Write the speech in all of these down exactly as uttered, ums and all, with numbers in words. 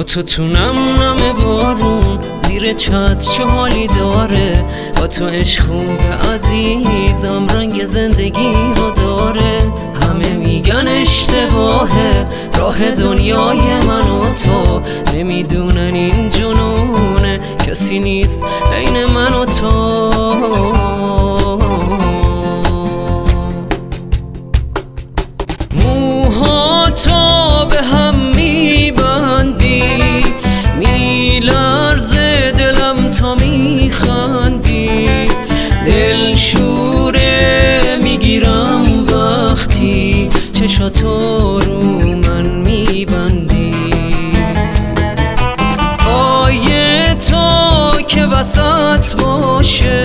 تو تو نم نم بارون زیر چتر چه حالی داره، با تو عشق خوب عزیزم رنگ زندگی رو داره. همه میگن اشتباهه راه دنیای من و تو، نمیدونن این جنونه کسی نیست بین من و تو. موهاتو به هم میبندی، میلرزه دلم تا میخندی، دل شوره میگیرم وقتی چشاتو رو من میبندی. پای تو که وسط باشه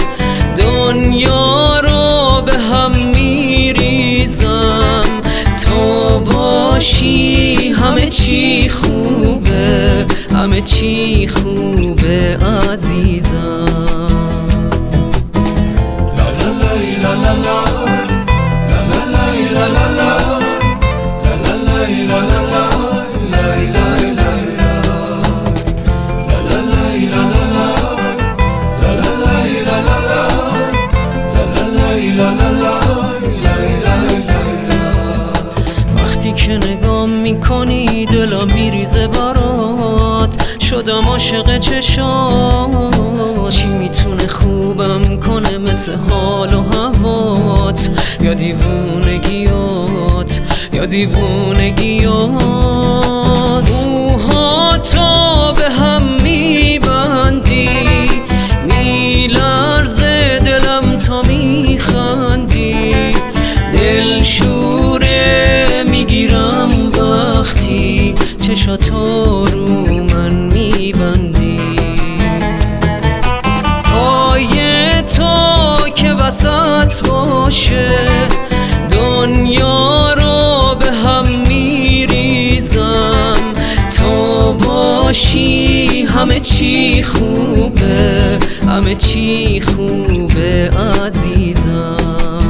دنیا رو به هم میریزم، تو باشی همه چی خوبه، همه چی خوبه عزیزم. لا لا لا لا لا لا لا لا لا لا که نگام میکنی دلم میریزه برات، شدم عاشق چشات. چی میتونه خوبم کنه مثل حال و هوات، یا دیوونگیات یا دیوونگیات. موهاتو به هم میبندی، میلرزه دلم تا میخندی، دل شوره میگیرم وقتی چشاتو رو من میبندی. پای تو که وسط باشه دنیا رو به هم میریزم، تو باشی همه چی خوبه، همه چی خوبه عزیزم.